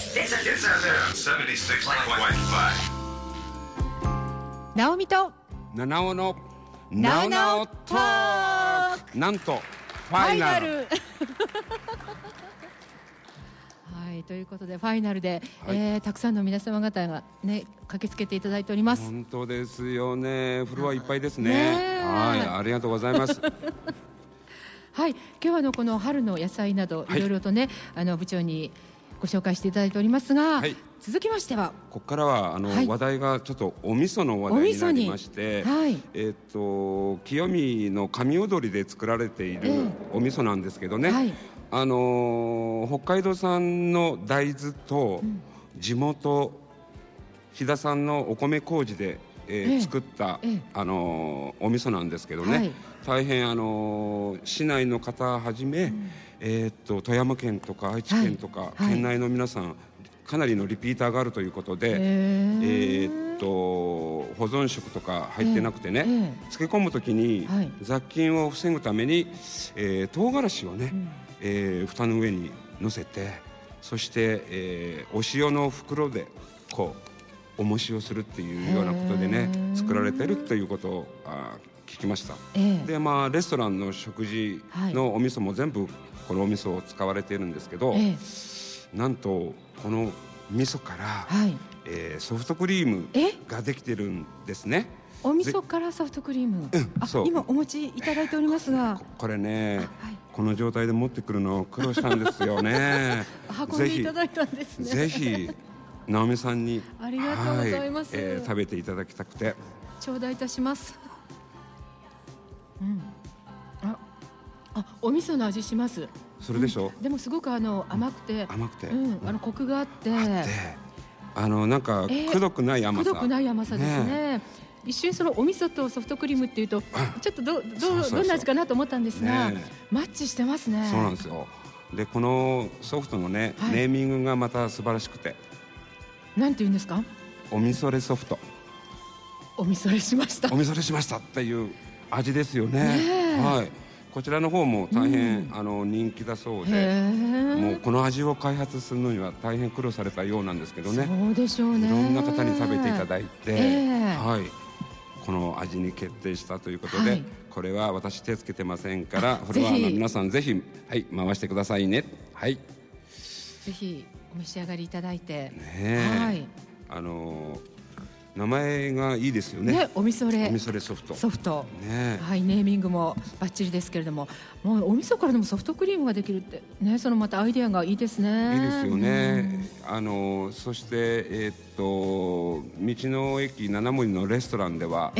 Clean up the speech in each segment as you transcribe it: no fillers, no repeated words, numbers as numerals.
ナオミと七尾のナオナオトーク、 なんとフファァイナル。 イナルはい、ということでファイナルで、たくさんの皆様方がね駆けつけていただいております。 本当ですよね。フロアいっぱいですね。 ねはい、ありがとうございます。 はい、今日はこの春の野菜などいろいろとね、部長にご紹介していただいておりますが、 はい、 続きましてはここからははい話題がちょっとお味噌の話題になりまして、 はい、 清見の上踊りで作られているお味噌なんですけどね、 はい、 北海道産の大豆と地元飛騨産のお米麹で、作った、お味噌なんですけどね、はい、大変市内の方はじめ、富山県とか愛知県とか、はい、県内の皆さんかなりのリピーターがあるということで、保存食とか入ってなくてね、漬け込むときに雑菌を防ぐために、唐辛子をね、蓋の上に乗せて、そして、お塩の袋でこうおもしをするっていうようなことでね作られてるということを聞きました。でレストランの食事のお味噌も全部このお味噌を使われているんですけど、なんとこの味噌から、ソフトクリームができてるんですね。 お味噌からソフトクリーム、今お持ちいただいておりますが、 これね、この状態で持ってくるの苦労したんですよね。 運んでいただいたんですね。 ぜひ直美さんにありがとうございます、 食べていただきたくて頂戴いたします。お味噌の味します。 それでしょ、 でもすごく甘くて、コクがあって、 なんかくどくない甘さ、 くどくない甘さですね。一瞬そのお味噌とソフトクリームっていうとちょっとどんな味かなと思ったんですが、マッチしてますね。 そうなんですよ。でこのソフトのね、ネーミングがまた素晴らしくて、 なんて言うんですか？ お味噌レソフト。 お味噌レしました。 お味噌レしましたっていう味ですよね。はい。こちらの方も大変、人気だそうで、もうこの味を開発するのには大変苦労されたようなんですけどね。 そうでしょうね。 いろんな方に食べていただいて、はい、この味に決定したということで、これは私手つけてませんから、フロアの皆さんぜひ、回してくださいね。はい。 ぜひお召し上がりいただいて。 名前がいいですよね。 お味噌レソフト。 ネーミングもバッチリですけれども、もうお味噌からでもソフトクリームができるってね、そのまたアイデアがいいですね。 いいですよね。そして道の駅七森のレストランでは、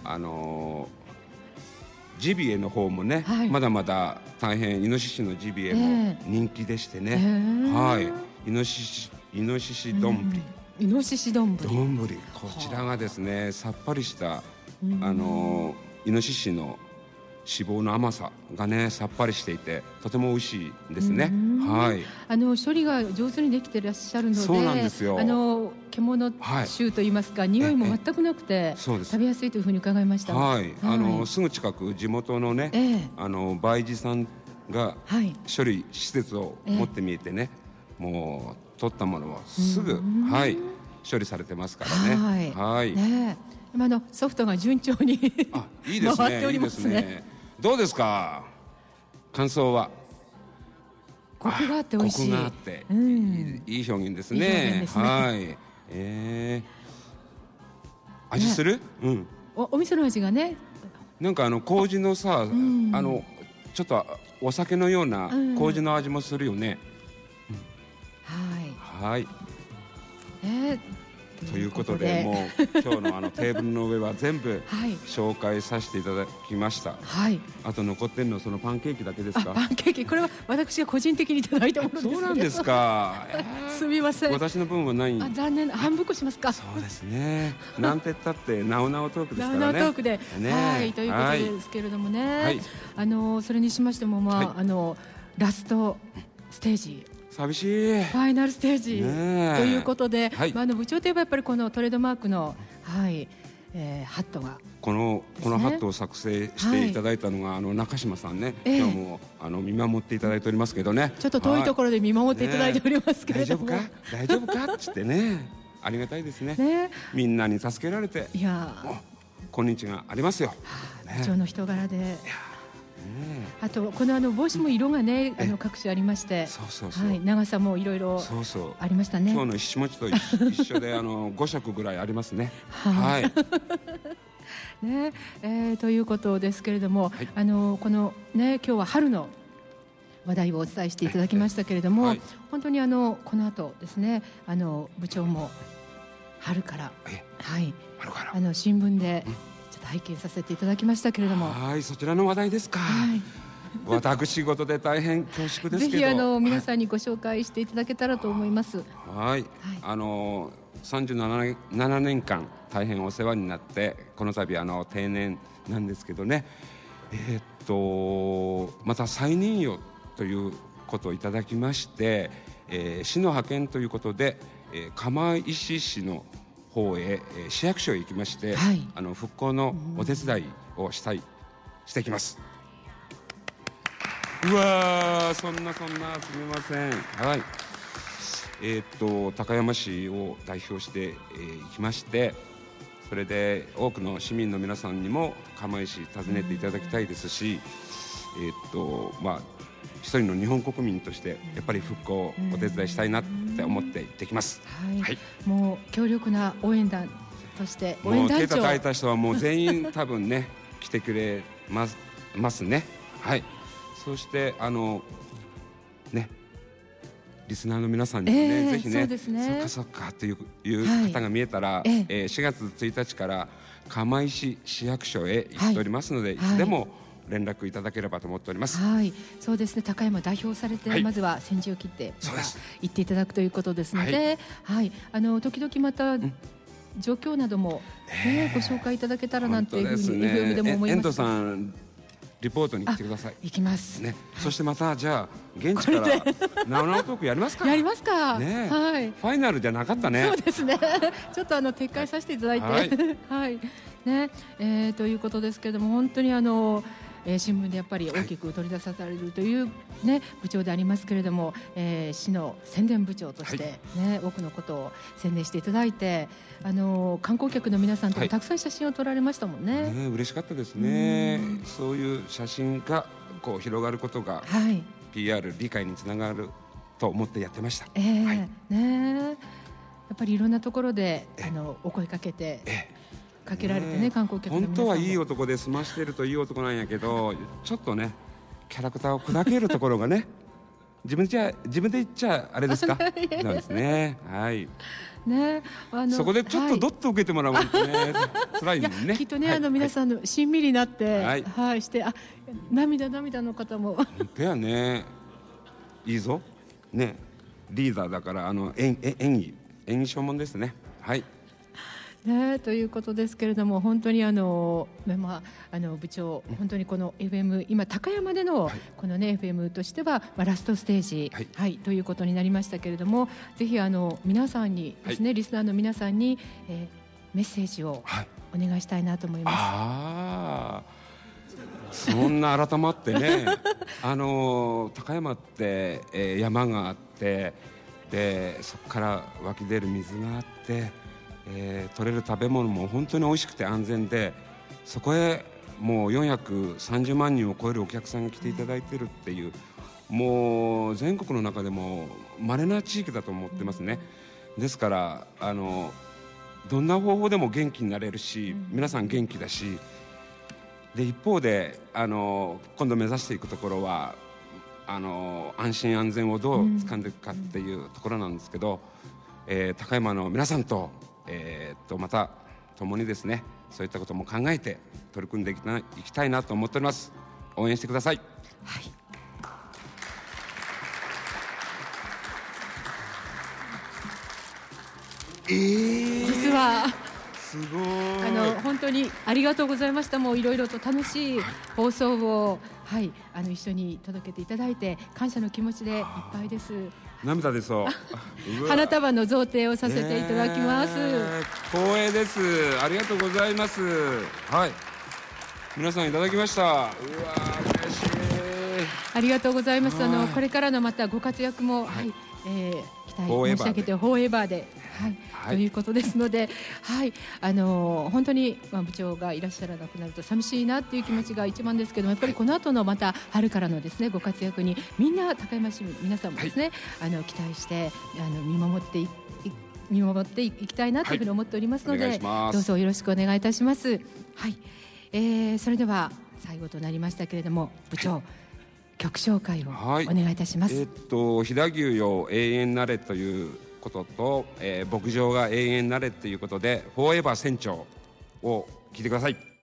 ジビエの方もね、まだまだ大変イノシシのジビエも人気でしてね、イノシシ丼、 イノシシ丼、 こちらがですね、さっぱりしたイノシシの脂肪の甘さがね、さっぱりしていてとても美味しいですね。 処理が上手にできていらっしゃるので、 そうなんですよ。 獣臭といいますか、匂いも全くなくて食べやすいというふうに伺いました。すぐ近く地元のね、梅治さんが処理施設を持って見えてね、もう取ったものをすぐ処理されてますからね。 今のソフトが順調に回っておりますね。 どうですか、感想は？ コクがあって美味しい。 コクがあっていい表現ですね。味する？ お味噌の味がね、 なんか麹のさ、ちょっとお酒のような麹の味もするよね。ということで、もう今日のテーブルの上は全部紹介させていただきました。あと残ってるのはそのパンケーキだけですか？ パンケーキ、これは私が個人的にいただいたものです。 そうなんですか。 すみません。 私の分はない。 残念、半分こしますか。 そうですね。なんて言ったってナオナオトークですからね。 ナオナオトークで、ということですけれどもね。それにしましても、ラストステージ。 寂しいファイナルステージということで、部長といえばやっぱりこのトレードマークの、 ハットが、 このハットを作成していただいたのが、中島さんね、今日も見守っていただいておりますけどね、 ちょっと遠いところで見守っていただいておりますけれども、 大丈夫かっつってね、ありがたいですね。みんなに助けられて、 いや今日がありますよ。 部長の人柄で、あとこの帽子も色がね各種ありまして、長さもいろいろありましたね。 今日のひしもちと一緒で5色ぐらいありますね。はい。 ね、ということですけれども、このね今日は春の話題をお伝えしていただきましたけれども、本当にこの後ですね部長も春から新聞でちょっと拝見させていただきましたけれども、 そちらの話題ですか。私事で大変恐縮ですけど、 ぜひ皆さんにご紹介していただけたらと思います。 37年間大変お世話になって、この度定年なんですけどね、また再任用ということをいただきまして、市の派遣ということで、釜石市の方へ市役所へ行きまして、復興のお手伝いをしてきます。うわー、そんなすみません。はい。高山市を代表して行きまして、それで多くの市民の皆さんにも釜石訪ねていただきたいですし、一人の日本国民としてやっぱり復興をお手伝いしたいなって思って行ってきます。 もう強力な応援団として、 応援団長、手叩いた人はもう全員多分ね来てくれますね。はい。そしてリスナーの皆さんにもね、ぜひね、そっかという方が見えたら、4月1日から釜石市役所へ行っておりますので、いつでも連絡いただければと思っております。 そうですね、高山代表されて、まずは先陣を切って行っていただくということですので、時々また状況などもご紹介いただけたらなんていうふうに FM でも思います。 遠藤さんリポートに来てください。 行きますね。そしてまたじゃあ現地からナウナウトークやりますか。 やりますか。 ね。はい。ファイナルじゃなかったね。 そうですね。ちょっと撤回させていただいて、はい。ね、ということですけれども、本当に新聞でやっぱり大きく取り出されるというね部長でありますけれども、市の宣伝部長としてね、多くのことを宣伝していただいて、観光客の皆さんとたくさん写真を撮られましたもんね。 嬉しかったですね。そういう写真がこう広がることが PR 理解につながると思ってやってました。 ね、やっぱりいろんなところでお声かけて。かけられてね、観光客の皆さんも本当はいい男で済ましてるといい男なんやけど、ちょっとねキャラクターを砕けるところがね自分で言っちゃあれですか。そうですね。はい。 ね、 そこでちょっとどっと受けてもらうとね、辛いもんね。 きっとね、皆さんのしんみりなって、して、涙の方も。 本当やね。いいぞ。ね、リーダーだから演技所門ですね。はい。 ね、ということですけれども、本当に部長、本当にこの FM 今高山でのこのね FM としてはラストステージ、ということになりましたけれども、ぜひ皆さんにですね、リスナーの皆さんに、メッセージをお願いしたいなと思います。 そんな改まってね高山って、山があって、でそこから湧き出る水があって、取れる食べ物も本当に美味しくて安全で、そこへもう430万人を超えるお客さんが来ていただいているっていう、もう全国の中でも稀な地域だと思ってますね。ですからどんな方法でも元気になれるし、皆さん元気だし、で一方で今度目指していくところは安心安全をどう掴んでいくかっていうところなんですけど、高山の皆さんとまた共にですね、そういったことも考えて取り組んでいきたいなと思っております。応援してください。 はい。実はすごい本当にありがとうございました。もういろいろと楽しい放送をはい、一緒に届けていただいて感謝の気持ちでいっぱいです。 涙出そう。 花束の贈呈をさせていただきます。 光栄です。ありがとうございます。はい、皆さんいただきました。うわ嬉しい。 ありがとうございます。これからのまたご活躍も、はい、期待申し上げてフォーエバーで、はい、はい、ということですので、はい、本当に、部長がいらっしゃらなくなると寂しいなっていう気持ちが一番ですけども、やっぱりこの後のまた春からのですねご活躍にみんな高山市民皆さんもですね、はい、期待して見守っていきたいなというふうに思っておりますので、はい、どうぞよろしくお願いいたします。はい、それでは最後となりましたけれども、部長、曲紹介をお願いいたします。 飛騨牛よ永遠なれということと、牧場が永遠なれということでフォーエバー船長を聞いてください。